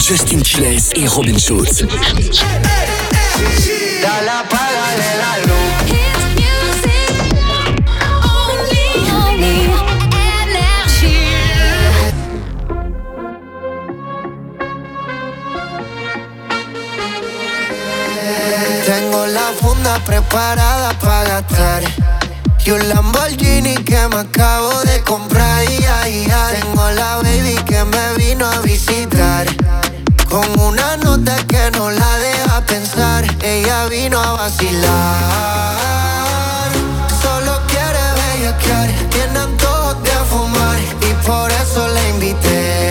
Justin Quiles et Robin Schulz. Dale, apágale la luz. Hit music only energy. Tengo la funda preparada para gastar y un Lamborghini que me acabo de comprar. Tengo la baby que me vino a visitar con una nota que no la deja pensar. Ella vino a vacilar, solo quiere bellaquear, tiene antojos de fumar y por eso la invité.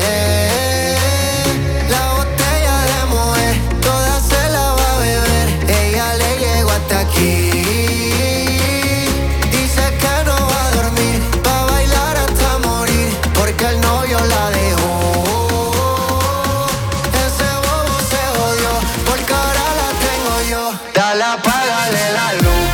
La botella de Moët, toda se la va a beber. Ella le llegó hasta aquí. Dice que no va a dormir, va a bailar hasta morir, porque el novio la dejó. Ese bobo se jodió, porque ahora la tengo yo. Dale, apágale la luz.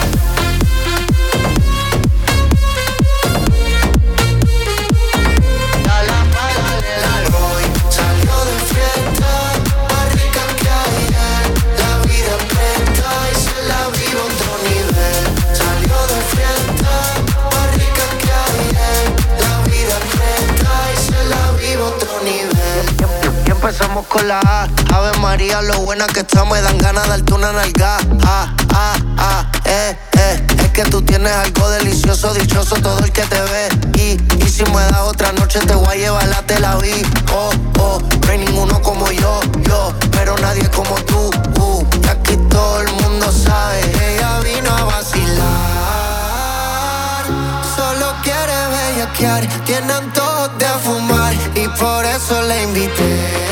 Dale, apágale la luz. Hoy salió de fiesta, más rica que ayer. La vida presta y se la vive a otro nivel. Salió de fiesta, más rica que ayer. La vida presta y se la vive a otro nivel. Y empezamos con la A. Ave María, lo buena que está, me dan ganas de darte una nalga. Es que tú tienes algo delicioso, dichoso todo el que te ve. Y si me das otra noche te voy a llevar a Tel Aviv. No hay ninguno como yo, pero nadie como tú. Y aquí todo el mundo sabe, ella vino a vacilar. Solo quiere bellaquear, tiene antojos de fumar y por eso la invité.